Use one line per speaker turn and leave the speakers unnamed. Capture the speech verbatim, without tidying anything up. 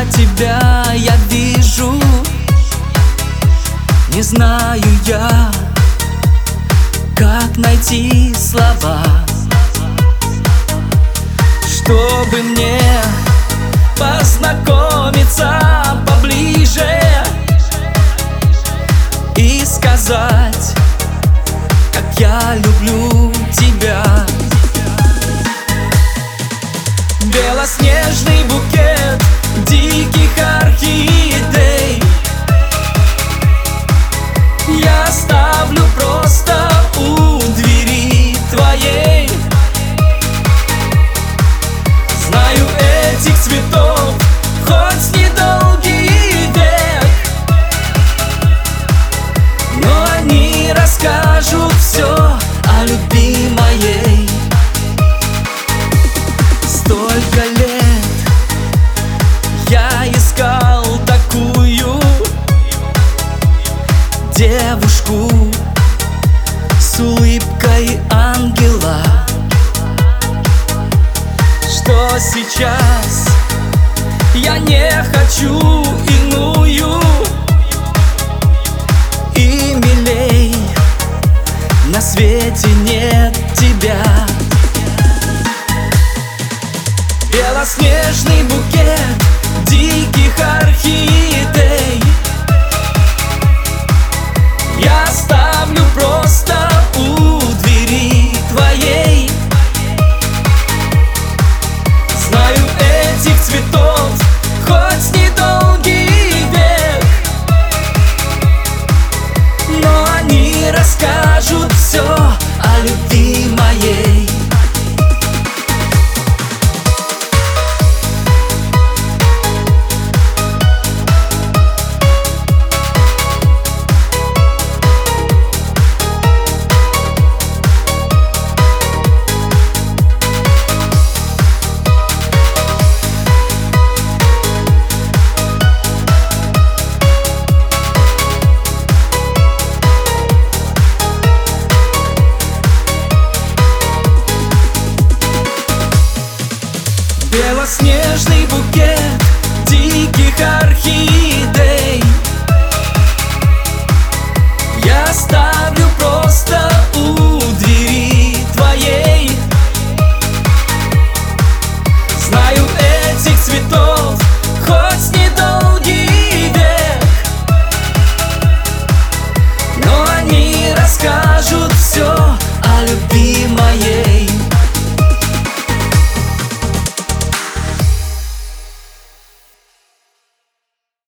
когда тебя я вижу, не знаю я, как найти слова, чтобы мне познакомиться поближе и сказать, как я люблю тебя. Белоснежный букет диких орхидей я оставлю просто у двери твоей. Знаю этих цветов хоть недолгий век, но они расскажут все о любви моей. Столько лет я искал такую девушку с улыбкой ангела, что сейчас я не хочу иную, и милей на свете нет тебя. Белоснежный букет диких орхидей я оставлю просто у двери твоей. Знаю этих цветов хоть недолгий век, но они расскажут все о любви моей. Белоснежный букет диких орхидей я оставлю просто у двери твоей. Знаю этих цветов хоть недолгий век, но они расскажут все о любви моей.